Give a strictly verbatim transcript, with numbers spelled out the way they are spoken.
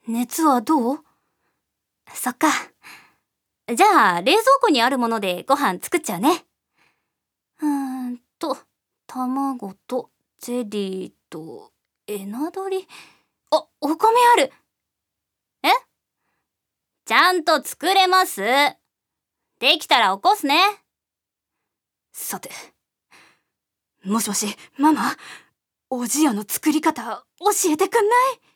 熱はどう？そっか。じゃあ、冷蔵庫にあるものでご飯作っちゃうね。うーんと、卵とゼリーとエナドリ。あ、お米ある。え？ちゃんと作れます。できたら起こすね。さて。もしもし、ママ？おじやの作り方教えてくんない？